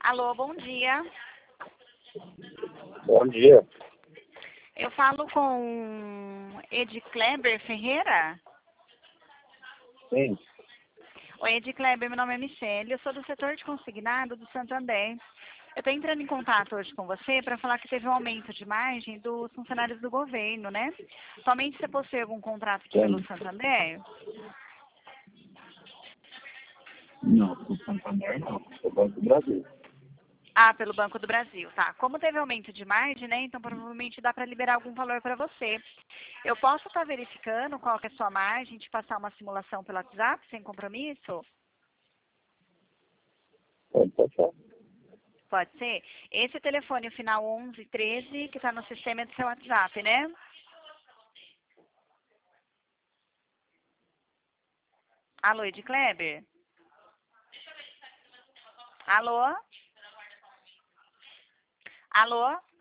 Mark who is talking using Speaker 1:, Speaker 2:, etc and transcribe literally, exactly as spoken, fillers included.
Speaker 1: Alô, bom dia.
Speaker 2: Bom dia.
Speaker 1: Eu falo com Ed Kleber Ferreira?
Speaker 2: Sim.
Speaker 1: Oi, Ed Kleber, meu nome é Michele, eu sou do setor de consignado do Santander. Eu estou entrando em contato hoje com você para falar que teve um aumento de margem dos funcionários do governo, né? Somente você possui algum contrato aqui pelo
Speaker 2: Sim.
Speaker 1: Santander?
Speaker 2: Não, o Santander não. O Banco do Brasil.
Speaker 1: Ah, pelo Banco do Brasil, tá. Como teve aumento de margem, né? Então provavelmente dá para liberar algum valor para você. Eu posso estar verificando qual que é a sua margem, te passar uma simulação pelo WhatsApp, sem compromisso?
Speaker 2: Pode passar.
Speaker 1: Pode ser? Esse telefone, o final onze treze, que está no sistema do seu WhatsApp, né? Alô, Ed Kleber? Alô? Alô?